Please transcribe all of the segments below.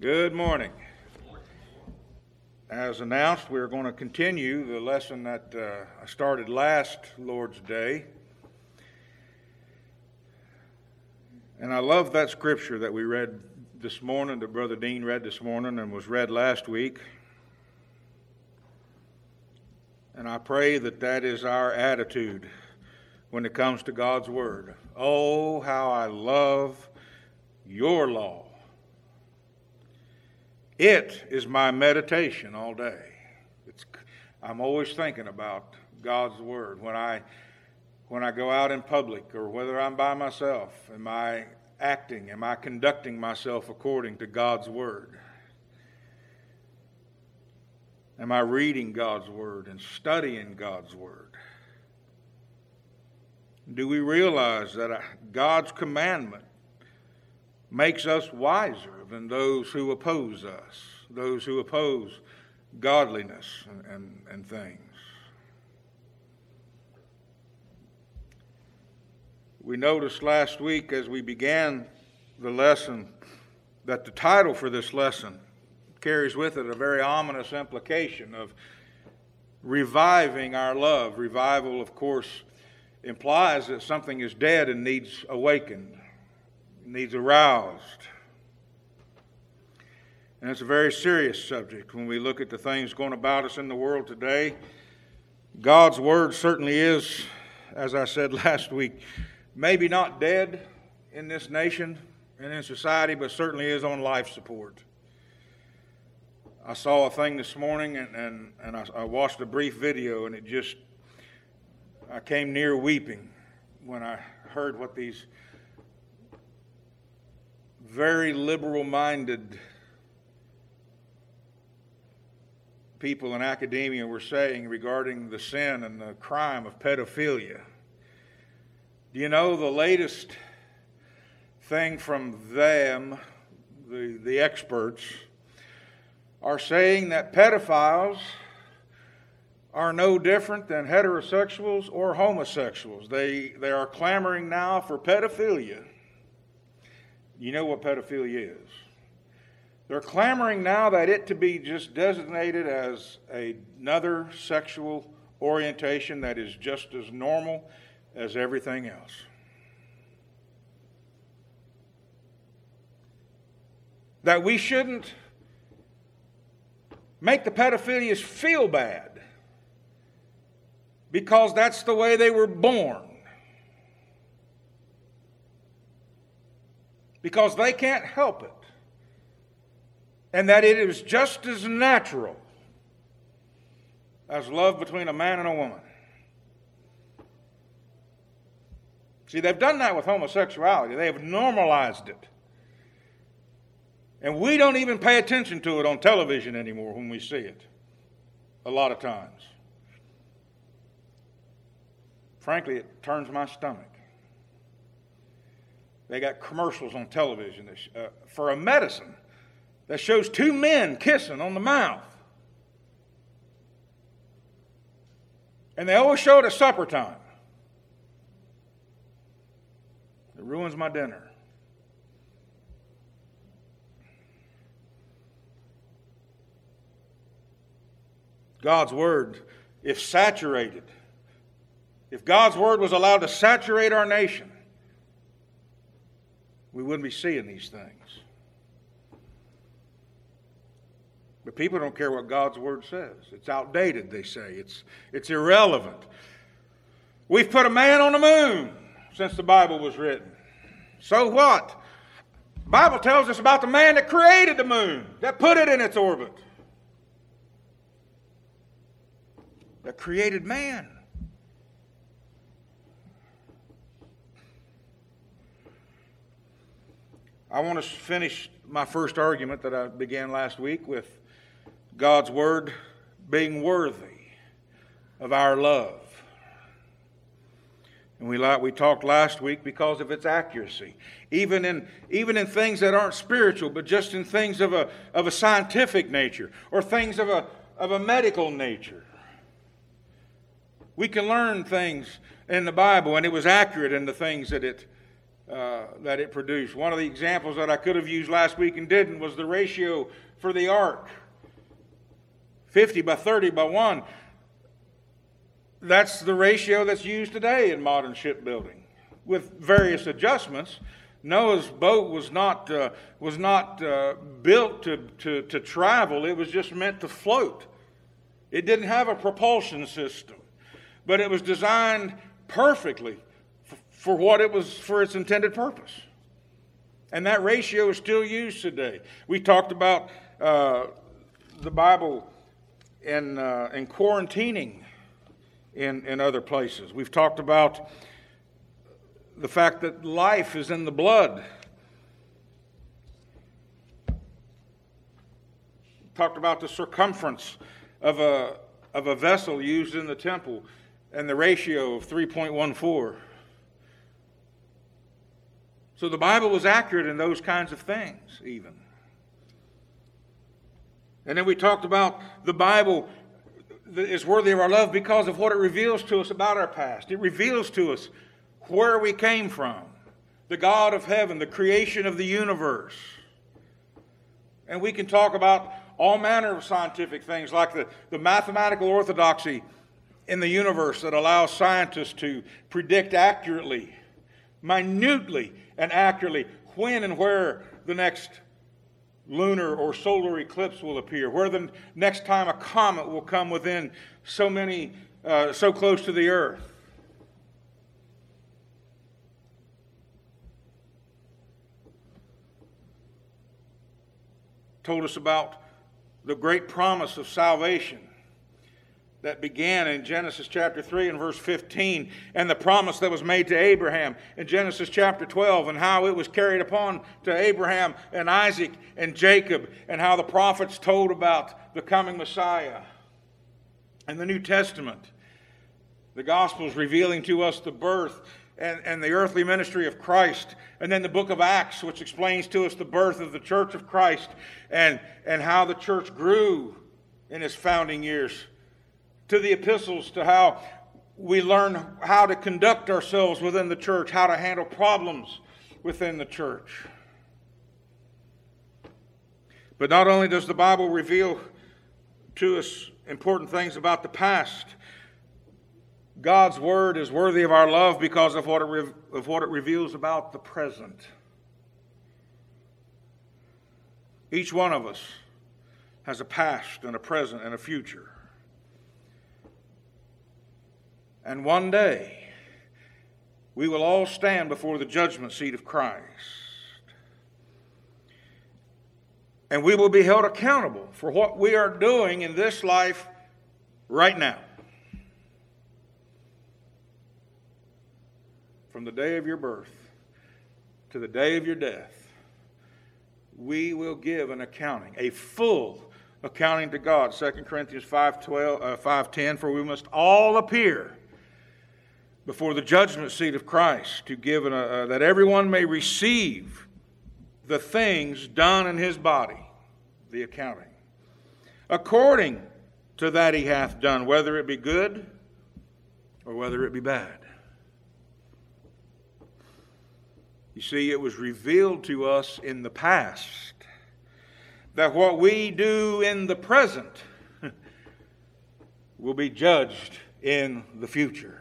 Good morning. As announced, we're going to continue the lesson that I started last Lord's Day. And I love that scripture that we read this morning, that Brother Dean read this morning and was read last week. And I pray that that is our attitude when it comes to God's Word. Oh, how I love your law. It is my meditation all day. I'm always thinking about God's Word. When I go out in public or whether I'm by myself, am I conducting myself according to God's Word? Am I reading God's Word and studying God's Word? Do we realize that God's commandment makes us wiser than those who oppose us, those who oppose godliness and things? We noticed last week as we began the lesson that the title for this lesson carries with it a very ominous implication of reviving our love. Revival, of course, implies that something is dead and needs awakened, needs aroused. And it's a very serious subject when we look at the things going about us in the world today. God's Word certainly is, as I said last week, maybe not dead in this nation and in society, but certainly is on life support. I saw a thing this morning and I watched a brief video, and I came near weeping when I heard what these very liberal-minded people in academia were saying regarding the sin and the crime of pedophilia. Do you know the latest thing from them, the experts, are saying that pedophiles are no different than heterosexuals or homosexuals. They are clamoring now for pedophilia. You know what pedophilia is. They're clamoring now that it to be just designated as another sexual orientation that is just as normal as everything else. That we shouldn't make the pedophilians feel bad because that's the way they were born. Because they can't help it. And that it is just as natural as love between a man and a woman. See, they've done that with homosexuality. They have normalized it. And we don't even pay attention to it on television anymore when we see it, a lot of times. Frankly, it turns my stomach. They got commercials on television for a medicine that shows two men kissing on the mouth. And they always show it at supper time. It ruins my dinner. God's Word, if saturated, if God's Word was allowed to saturate our nation, we wouldn't be seeing these things. But people don't care what God's Word says. It's outdated, they say. It's irrelevant. We've put a man on the moon since the Bible was written. So what? The Bible tells us about the man that created the moon, that put it in its orbit, that created man. I want to finish my first argument that I began last week with God's Word being worthy of our love. And we talked last week because of its accuracy. Even in things that aren't spiritual, but just in things of a scientific nature or things of a medical nature. We can learn things in the Bible, and it was accurate in the things that it that it produced. One of the examples that I could have used last week and didn't was the ratio for the ark. 50 by 30 by 1. That's the ratio that's used today in modern shipbuilding, with various adjustments. Noah's boat was not built to travel. It was just meant to float. It didn't have a propulsion system, but it was designed perfectly for its intended purpose. And that ratio is still used today. We talked about the Bible in quarantining in other places. We've talked about the fact that life is in the blood. Talked about the circumference of a vessel used in the temple and the ratio of 3.14. So the Bible was accurate in those kinds of things even. And then we talked about the Bible is worthy of our love because of what it reveals to us about our past. It reveals to us where we came from, the God of heaven, the creation of the universe. And we can talk about all manner of scientific things like the mathematical orthodoxy in the universe that allows scientists to predict accurately, minutely and accurately, when and where the next lunar or solar eclipse will appear, where the next time a comet will come within so close to the earth. Told us about the great promise of salvation that began in Genesis chapter 3 and verse 15, and the promise that was made to Abraham in Genesis chapter 12, and how it was carried upon to Abraham and Isaac and Jacob, and how the prophets told about the coming Messiah. And the New Testament, the Gospels revealing to us the birth and the earthly ministry of Christ, and then the book of Acts, which explains to us the birth of the church of Christ and how the church grew in its founding years, to the epistles, to how we learn how to conduct ourselves within the church, how to handle problems within the church. But not only does the Bible reveal to us important things about the past, God's Word is worthy of our love because of what it reveals about the present. Each one of us has a past and a present and a future. And one day, we will all stand before the judgment seat of Christ. And we will be held accountable for what we are doing in this life right now. From the day of your birth to the day of your death, we will give an accounting, a full accounting to God. 2 Corinthians 5:10, for we must all appear before the judgment seat of Christ to give that everyone may receive the things done in his body, the accounting, according to that he hath done, whether it be good or whether it be bad. You see, it was revealed to us in the past that what we do in the present will be judged in the future.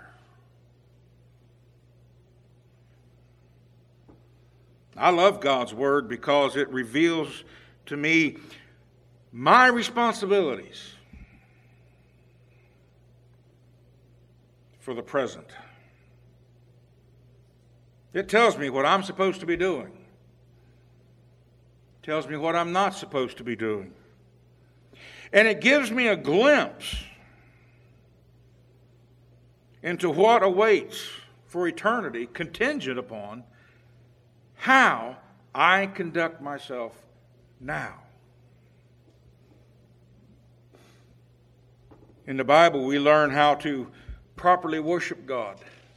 I love God's Word because it reveals to me my responsibilities for the present. It tells me what I'm supposed to be doing. It tells me what I'm not supposed to be doing. And it gives me a glimpse into what awaits for eternity, contingent upon how I conduct myself now. In the Bible, we learn how to properly worship God.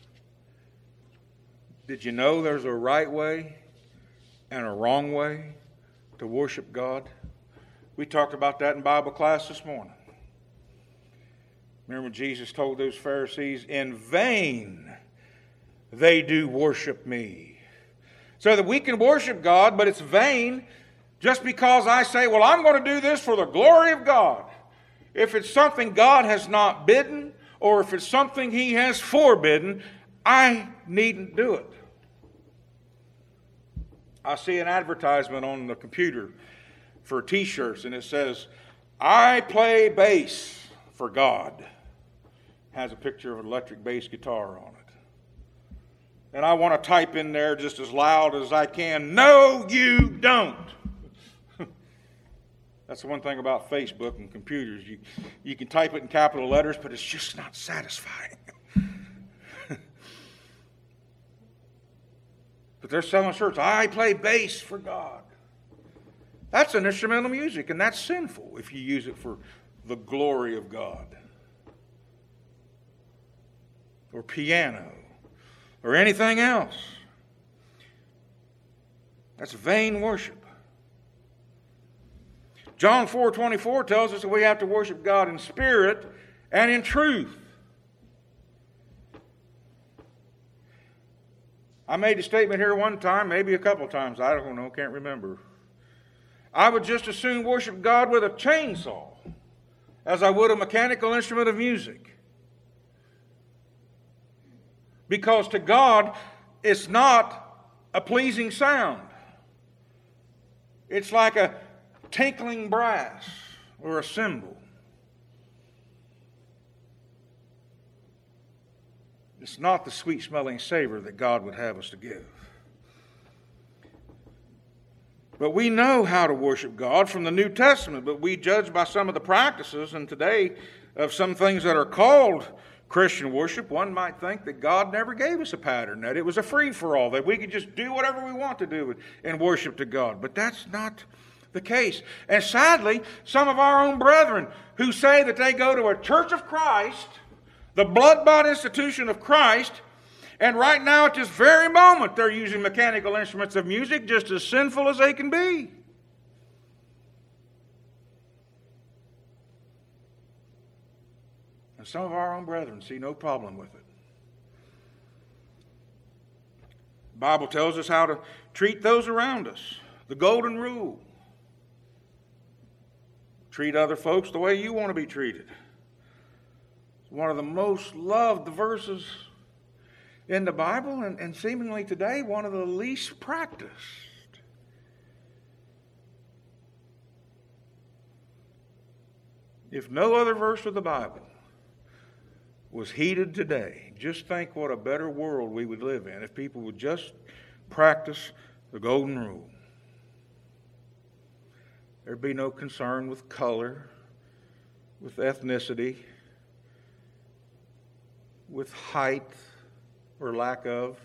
Did you know there's a right way and a wrong way to worship God? We talked about that in Bible class this morning. Remember when Jesus told those Pharisees, in vain they do worship me, So that we can worship God, but it's vain just because I say, well, I'm going to do this for the glory of God. If it's something God has not bidden, or if it's something He has forbidden, I needn't do it. I see an advertisement on the computer for T-shirts, and it says, I play bass for God. It has a picture of an electric bass guitar on it. And I want to type in there just as loud as I can, no, you don't. That's the one thing about Facebook and computers. You can type it in capital letters, but it's just not satisfying. But they're selling shirts. I play bass for God. That's an instrumental music, and that's sinful if you use it for the glory of God. Or piano. Or anything else. That's vain worship. John 4:24 tells us that we have to worship God in spirit and in truth. I made a statement here one time, maybe a couple times, I don't know, can't remember. I would just as soon worship God with a chainsaw as I would a mechanical instrument of music. Because to God, it's not a pleasing sound. It's like a tinkling brass or a cymbal. It's not the sweet-smelling savor that God would have us to give. But we know how to worship God from the New Testament, but we judge by some of the practices, and today, of some things that are called Christian worship, one might think that God never gave us a pattern, that it was a free-for-all, that we could just do whatever we want to do in worship to God. But that's not the case. And sadly, some of our own brethren who say that they go to a church of Christ, the blood-bought institution of Christ, and right now at this very moment they're using mechanical instruments of music just as sinful as they can be. And some of our own brethren see no problem with it. The Bible tells us how to treat those around us. The golden rule. Treat other folks the way you want to be treated. It's one of the most loved verses in the Bible, and seemingly today one of the least practiced. If no other verse of the Bible was heeded today, just think what a better world we would live in if people would just practice the golden rule. There'd be no concern with color, with ethnicity, with height or lack of.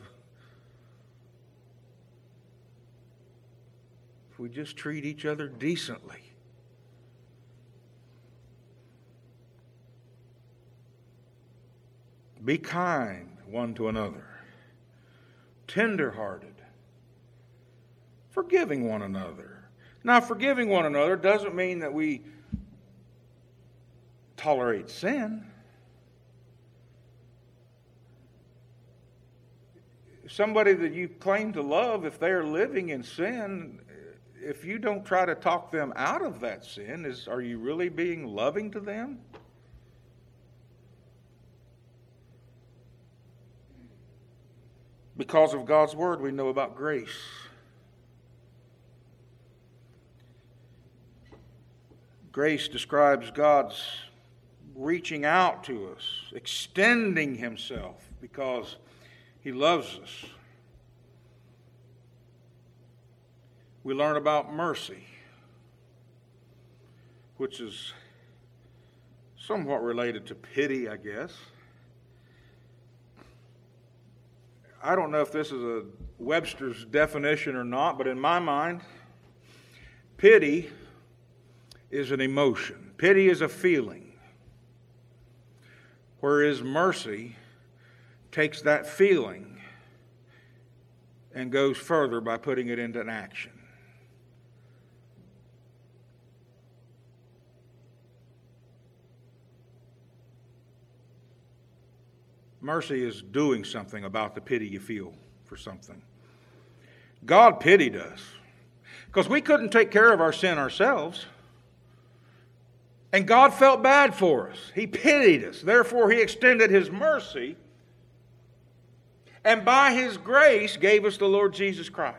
If we just treat each other decently. Be kind one to another, tender-hearted, forgiving one another. Now, forgiving one another doesn't mean that we tolerate sin. Somebody that you claim to love, if they're living in sin, if you don't try to talk them out of that sin, are you really being loving to them? Because of God's word, we know about grace. Grace describes God's reaching out to us, extending Himself because He loves us. We learn about mercy, which is somewhat related to pity, I guess. I don't know if this is a Webster's definition or not, but in my mind, pity is an emotion. Pity is a feeling. Whereas mercy takes that feeling and goes further by putting it into an action. Mercy is doing something about the pity you feel for something. God pitied us because we couldn't take care of our sin ourselves. And God felt bad for us. He pitied us. Therefore, He extended His mercy and by His grace gave us the Lord Jesus Christ.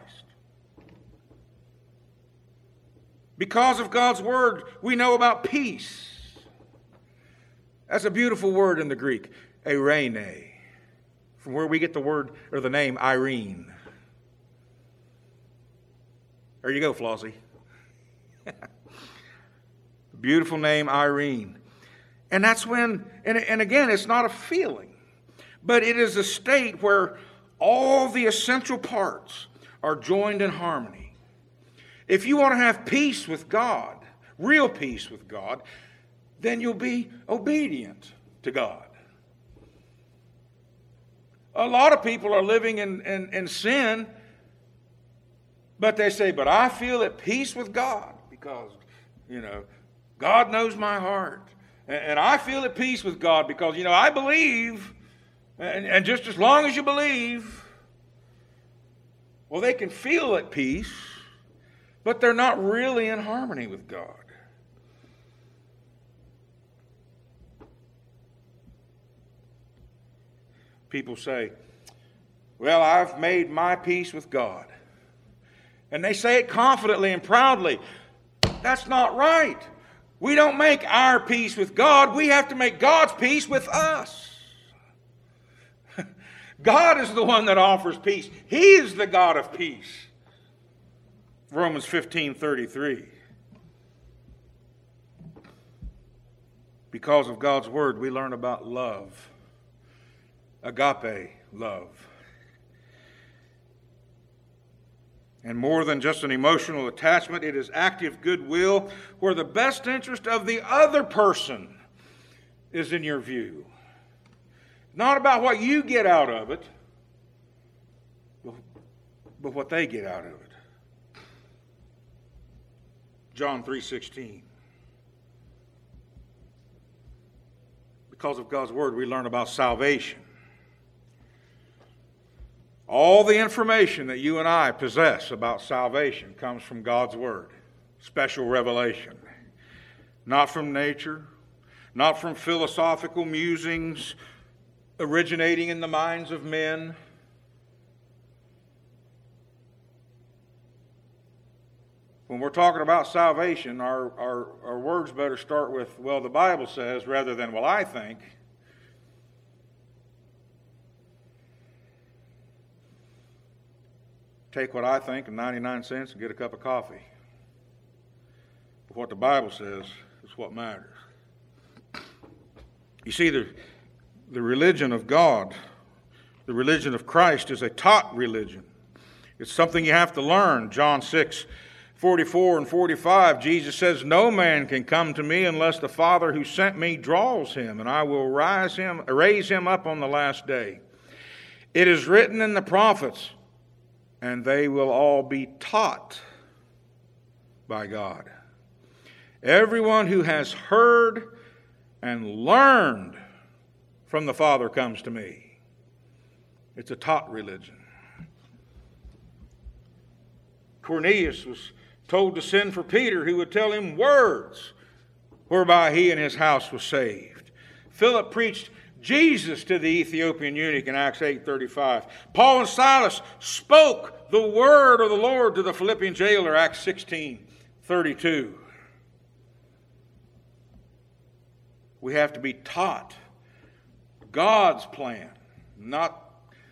Because of God's Word, we know about peace. That's a beautiful word in the Greek, eirene, from where we get the word or the name Irene. There you go, Flossie. Beautiful name, Irene. And that's when, and again, it's not a feeling, but it is a state where all the essential parts are joined in harmony. If you want to have peace with God, real peace with God, then you'll be obedient to God. A lot of people are living in sin, but they say, but I feel at peace with God because, God knows my heart. And I feel at peace with God because, I believe, and just as long as you believe, well, they can feel at peace, but they're not really in harmony with God. People say, well, I've made my peace with God. And they say it confidently and proudly. That's not right. We don't make our peace with God. We have to make God's peace with us. God is the one that offers peace. He is the God of peace. Romans 15:33. Because of God's Word, we learn about love. Agape love. And more than just an emotional attachment, it is active goodwill where the best interest of the other person is in your view. Not about what you get out of it, but what they get out of it. John 3:16. Because of God's Word, we learn about salvation. All the information that you and I possess about salvation comes from God's Word. Special revelation. Not from nature, not from philosophical musings originating in the minds of men. When we're talking about salvation, our words better start with, well, the Bible says, rather than, well, I think. Take what I think and 99 cents and get a cup of coffee. But what the Bible says is what matters. You see, the religion of God, the religion of Christ, is a taught religion. It's something you have to learn. John 6:44 and 45, Jesus says, no man can come to me unless the Father who sent me draws him, and I will raise him up on the last day. It is written in the prophets, and they will all be taught by God. Everyone who has heard and learned from the Father comes to me. It's a taught religion. Cornelius was told to send for Peter, who would tell him words whereby he and his house was saved. Philip preached Jesus to the Ethiopian eunuch in Acts 8:35. Paul and Silas spoke the word of the Lord to the Philippian jailer, Acts 16:32. We have to be taught God's plan, not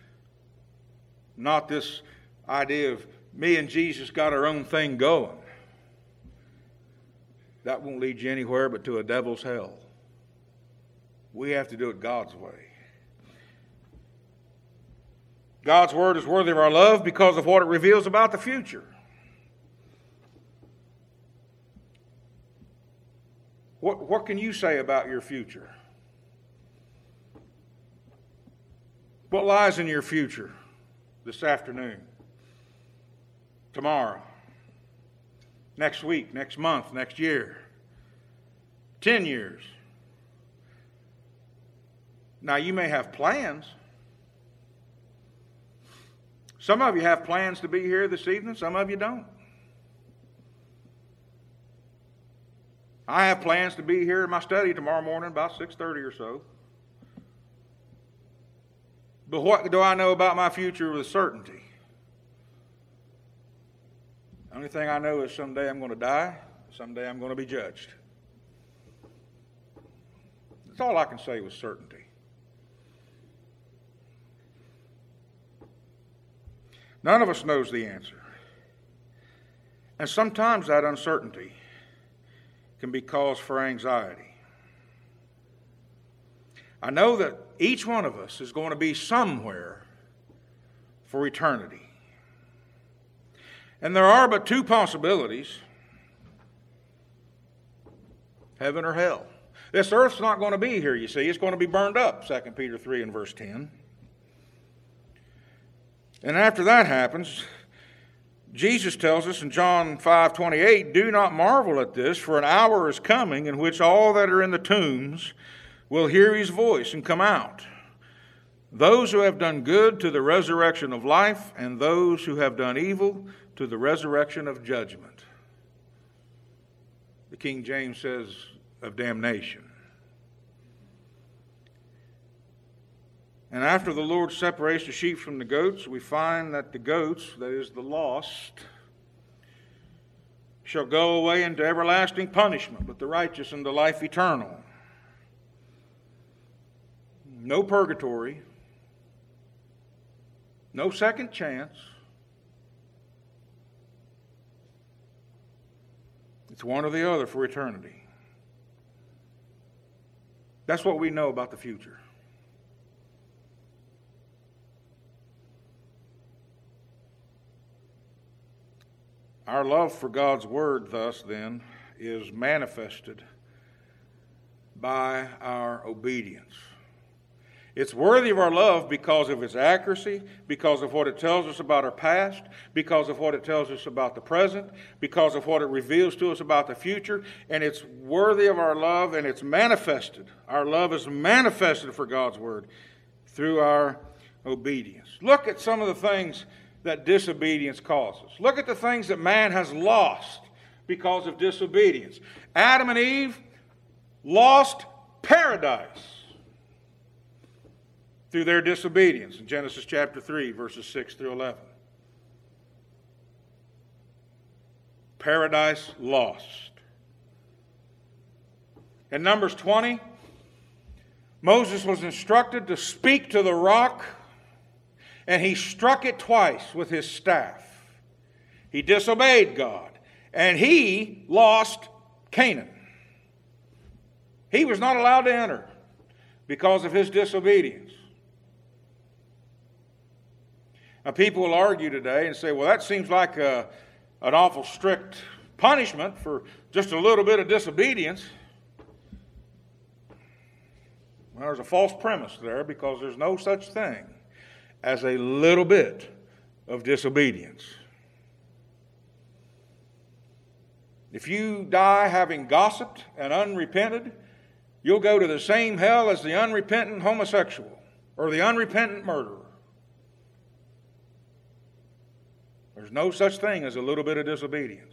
this idea of me and Jesus got our own thing going. That won't lead you anywhere but to a devil's hell. We have to do it God's way. God's Word is worthy of our love because of what it reveals about the future. What can you say about your future? What lies in your future this afternoon, tomorrow, next week, next month, next year, 10 years? Now, you may have plans. Some of you have plans to be here this evening, some of you don't. I have plans to be here in my study tomorrow morning about 6:30 or so. But what do I know about my future with certainty? The only thing I know is someday I'm going to die, someday I'm going to be judged. That's all I can say with certainty. None of us knows the answer. And sometimes that uncertainty can be cause for anxiety. I know that each one of us is going to be somewhere for eternity. And there are but two possibilities: heaven or hell. This earth's not going to be here, you see. It's going to be burned up, 2 Peter 3 and verse 10. And after that happens, Jesus tells us in John 5:28, "Do not marvel at this, for an hour is coming in which all that are in the tombs will hear his voice and come out. Those who have done good to the resurrection of life, and those who have done evil to the resurrection of judgment." The King James says of damnation. And after the Lord separates the sheep from the goats, we find that the goats, that is the lost, shall go away into everlasting punishment, but the righteous into life eternal. No purgatory, no second chance. It's one or the other for eternity. That's what we know about the future. Our love for God's Word, thus, then, is manifested by our obedience. It's worthy of our love because of its accuracy, because of what it tells us about our past, because of what it tells us about the present, because of what it reveals to us about the future, and it's worthy of our love, and it's manifested. Our love is manifested for God's Word through our obedience. Look at some of the things that disobedience causes. Look at the things that man has lost because of disobedience. Adam and Eve lost paradise through their disobedience in Genesis chapter 3, verses 6 through 11. Paradise lost. In Numbers 20, Moses was instructed to speak to the rock, and he struck it twice with his staff. He disobeyed God, and he lost Canaan. He was not allowed to enter because of his disobedience. Now, people will argue today and say, well, that seems like an awful strict punishment for just a little bit of disobedience. Well, there's a false premise there, because there's no such thing as a little bit of disobedience. If you die having gossiped and unrepented, you'll go to the same hell as the unrepentant homosexual or the unrepentant murderer. There's no such thing as a little bit of disobedience.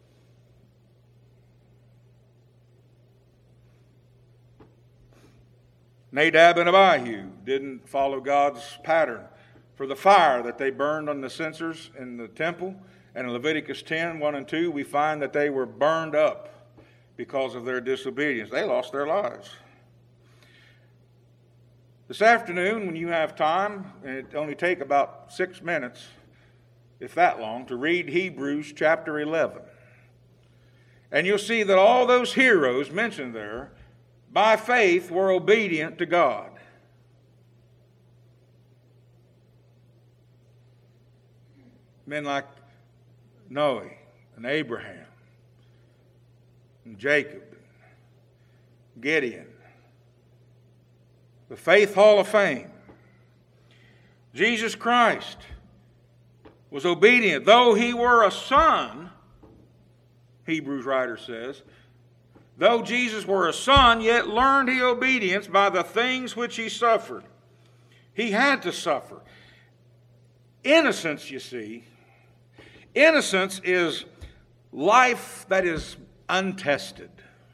Nadab and Abihu didn't follow God's pattern for the fire that they burned on the censers in the temple. And in Leviticus 10, 1 and 2, we find that they were burned up because of their disobedience. They lost their lives. This afternoon, when you have time, and it only take about 6 minutes, if that long, to read Hebrews chapter 11. And you'll see that all those heroes mentioned there, by faith, were obedient to God. Men like Noah and Abraham and Jacob, and Gideon, the Faith Hall of Fame. Jesus Christ was obedient. Though he were a son, Hebrews writer says, though Jesus were a son, yet learned he obedience by the things which he suffered. He had to suffer. Innocence, you see, innocence is life that is untested.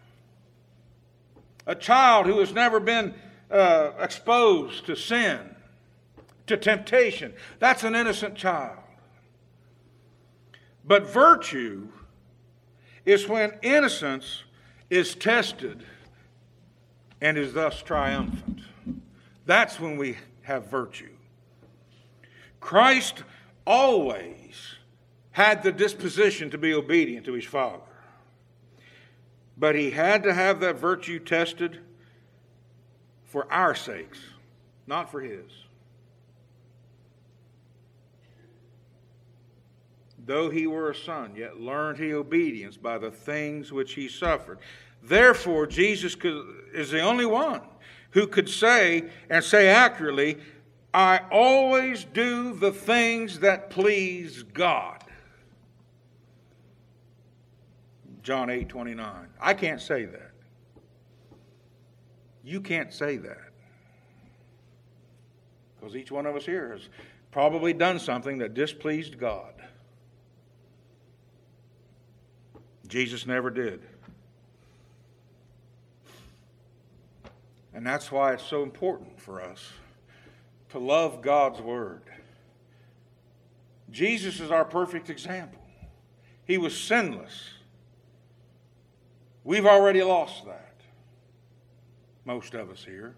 A child who has never been exposed to sin, to temptation, that's an innocent child. But virtue is when innocence is tested and is thus triumphant. That's when we have virtue. Christ always had the disposition to be obedient to his Father. But he had to have that virtue tested for our sakes, not for his. Though he were a son, yet learned he obedience by the things which he suffered. Therefore, Jesus is the only one who could say, and say accurately, I always do the things that please God. John 8:29. I can't say that. You can't say that. Because each one of us here has probably done something that displeased God. Jesus never did. And that's why it's so important for us to love God's Word. Jesus is our perfect example. He was sinless. We've already lost that, most of us here.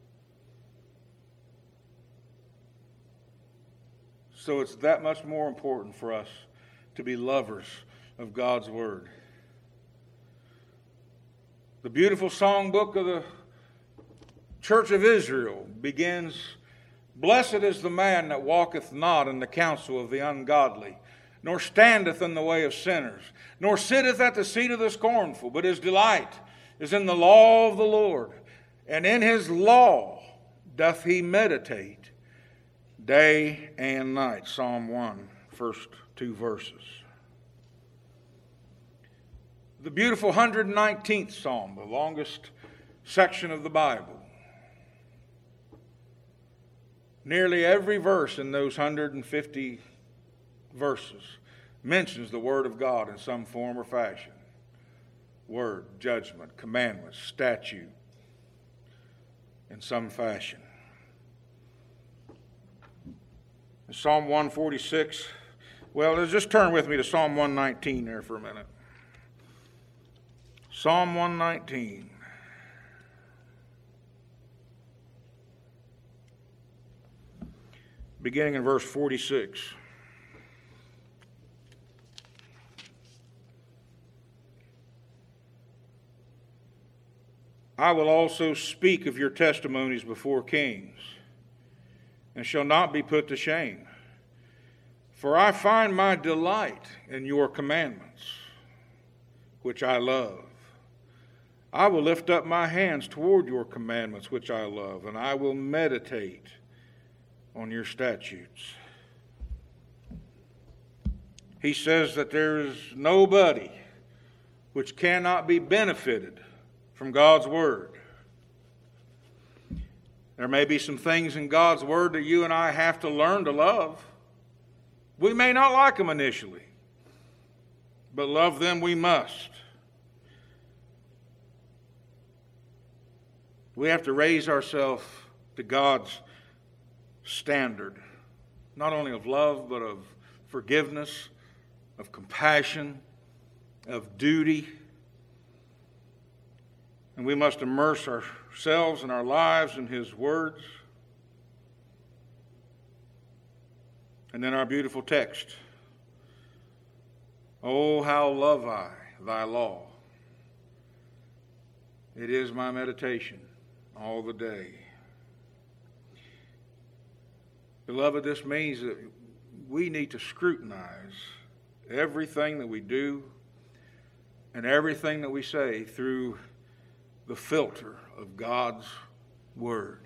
So it's that much more important for us to be lovers of God's Word. The beautiful songbook of the Church of Israel begins, Blessed is the man that walketh not in the counsel of the ungodly, nor standeth in the way of sinners, nor sitteth at the seat of the scornful, but his delight is in the law of the Lord, and in his law doth he meditate day and night. Psalm 1, first 2 verses. The beautiful 119th Psalm, the longest section of the Bible. Nearly every verse in those 150 verses mentions the Word of God in some form or fashion. Word, judgment, commandments, statute, in some fashion. In Psalm 146, well, just turn with me to Psalm 119 there for a minute. Psalm 119. Beginning in verse 46. I will also speak of your testimonies before kings, and shall not be put to shame. For I find my delight in your commandments, which I love. I will lift up my hands toward your commandments, which I love, and I will meditate on your statutes. He says that there is nobody which cannot be benefited from God's Word. There may be some things in God's Word that you and I have to learn to love. We may not like them initially, but love them we must. We have to raise ourselves to God's standard, not only of love, but of forgiveness, of compassion, of duty. And we must immerse ourselves and our lives in His words. And then our beautiful text. Oh, how love I thy law. It is my meditation all the day. Beloved, this means that we need to scrutinize everything that we do and everything that we say through the filter of God's Word.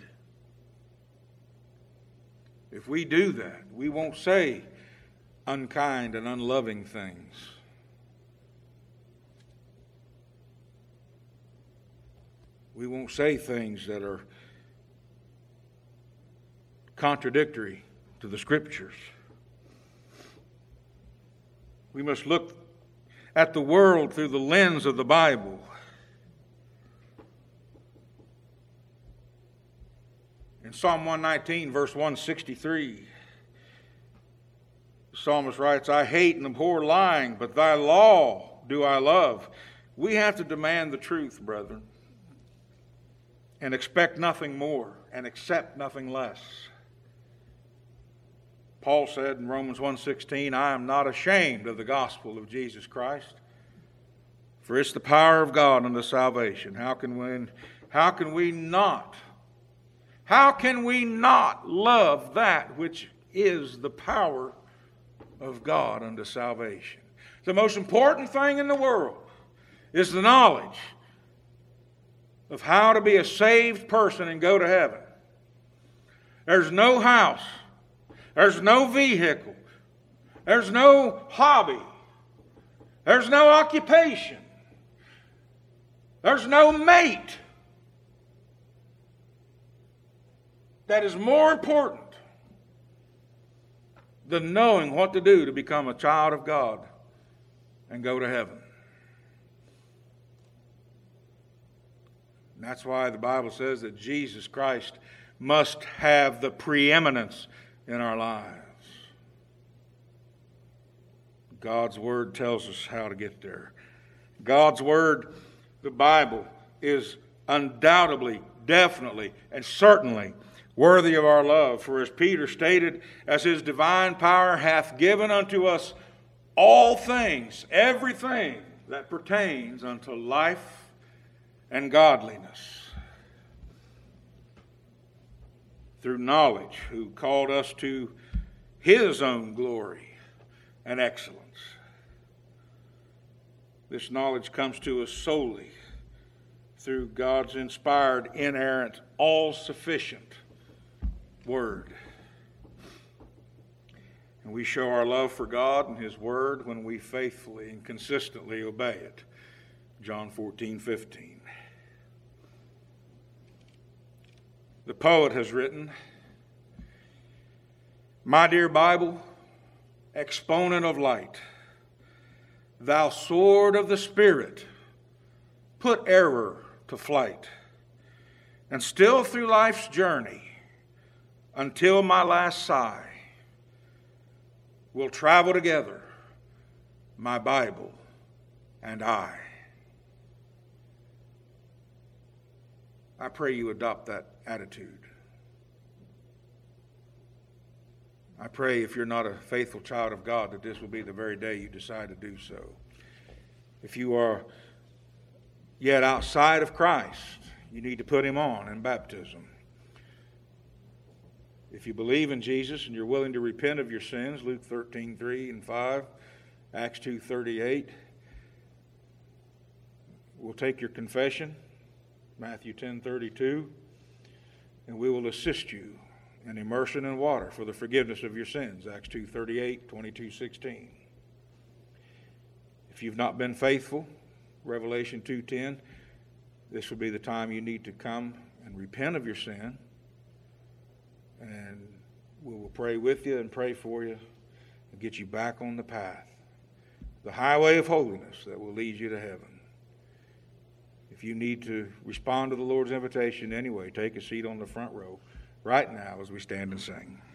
If we do that, we won't say unkind and unloving things. We won't say things that are contradictory to the Scriptures. We must look at the world through the lens of the Bible. In Psalm 119, verse 163, the psalmist writes, I hate and abhor lying, but thy law do I love. We have to demand the truth, brethren, and expect nothing more and accept nothing less. Paul said in Romans 1:16, I am not ashamed of the gospel of Jesus Christ, for it's the power of God unto salvation. How can we not love that which is the power of God unto salvation? The most important thing in the world is the knowledge of how to be a saved person and go to heaven. There's no house, there's no vehicle, there's no hobby, there's no occupation, there's no mate that is more important than knowing what to do to become a child of God and go to heaven. And that's why the Bible says that Jesus Christ must have the preeminence in our lives. God's Word tells us how to get there. God's Word, the Bible, is undoubtedly, definitely, and certainly worthy of our love. For as Peter stated, as his divine power hath given unto us all things, everything that pertains unto life and godliness, through knowledge, who called us to his own glory and excellence. This knowledge comes to us solely through God's inspired, inerrant, all-sufficient Word. And we show our love for God and His Word when we faithfully and consistently obey it. John 14:15. The poet has written, my dear Bible, exponent of light, thou sword of the Spirit, put error to flight, and still through life's journey, until my last sigh, we'll travel together, my Bible and I. I pray you adopt that attitude. I pray if you're not a faithful child of God that this will be the very day you decide to do so. If you are yet outside of Christ, you need to put Him on in baptism. If you believe in Jesus and you're willing to repent of your sins, Luke 13:3 and 5, Acts 2:38, we'll take your confession, Matthew 10:32, and we will assist you in immersion in water for the forgiveness of your sins, Acts 2:38, 22:16. If you've not been faithful, Revelation 2:10, this will be the time you need to come and repent of your sin, and we will pray with you and pray for you and get you back on the path, the highway of holiness that will lead you to heaven. If you need to respond to the Lord's invitation anyway, take a seat on the front row right now as we stand and sing.